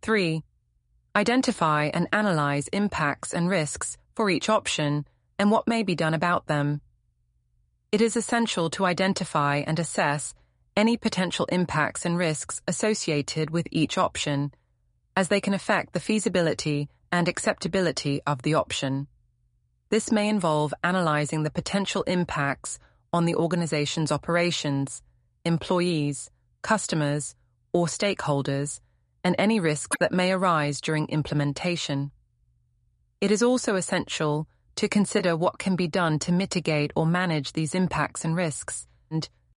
3. Identify and analyze impacts and risks for each option and what may be done about them. It is essential to identify and assess any potential impacts and risks associated with each option, as they can affect the feasibility and acceptability of the option. This may involve analyzing the potential impacts on the organization's operations, employees, customers, or stakeholders, and any risks that may arise during implementation. It is also essential to consider what can be done to mitigate or manage these impacts and risks, and